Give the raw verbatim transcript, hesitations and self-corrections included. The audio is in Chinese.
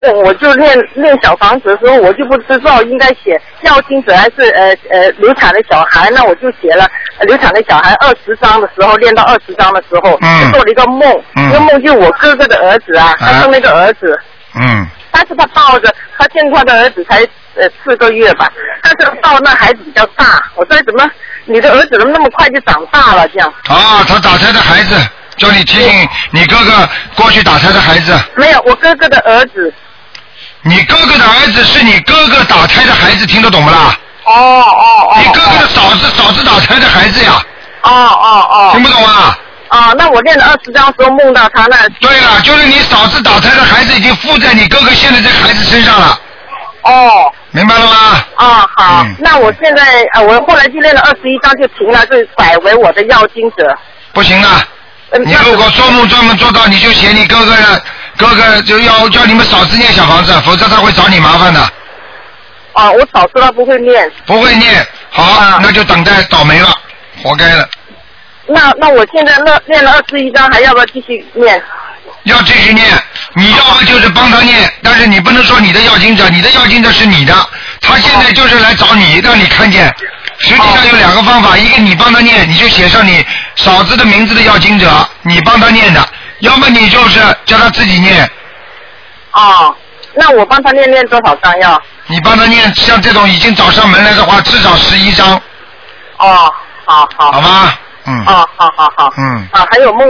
我就练练小房子的时候，我就不知道应该写要经者还是呃呃流产的小孩，那我就写了、呃、流产的小孩二十章的时候，练到二十章的时候，嗯，做了一个梦，嗯、一个梦就我哥哥的儿子啊，他生了一个儿子， 嗯， 但是他抱着，他现在他的儿子才呃四个月吧，但是抱那孩子比较大，我说怎么你的儿子怎么那么快就长大了这样？ 啊，他打胎的孩子，叫你提醒你哥哥过去打胎的孩子。 没有，我哥哥的儿子。 你哥哥的儿子是你哥哥打胎的孩子，听得懂不啦？ 哦哦哦。 你哥哥的嫂子嫂子打胎的孩子呀。 哦哦哦。 听不懂啊？ 啊，那我练了二十章时候梦到他那。 对了，就是你嫂子打胎的孩子已经附在你哥哥现在这孩子身上了。 哦。 明白了吗？ 啊好、嗯，那我现在啊，我后来就练了二十一章就停了，就改为我的要经者。 不行啊！嗯、你如果做梦专门做到，你就写你哥哥的。哥哥就要叫你们嫂子念小房子，否则他会找你麻烦的。 啊，我嫂子她不会念。不会念，好，啊、那就等待倒霉了，活该了。 那那我现在那练了二十一章，还要不要继续念？ 要继续念，你要么就是帮他念，但是你不能说你的要经者，你的要经者是你的，他现在就是来找你，让你看见。实际上有两个方法，一个你帮他念，你就写上你嫂子的名字的要经者，你帮他念的。要么你就是叫他自己念。 哦，那我帮他念念多少章要？ 你帮他念，像这种已经找上门来的话，至少十一章。 哦，好好。 好吗？嗯。 哦，好好好。 嗯。 啊，还有梦。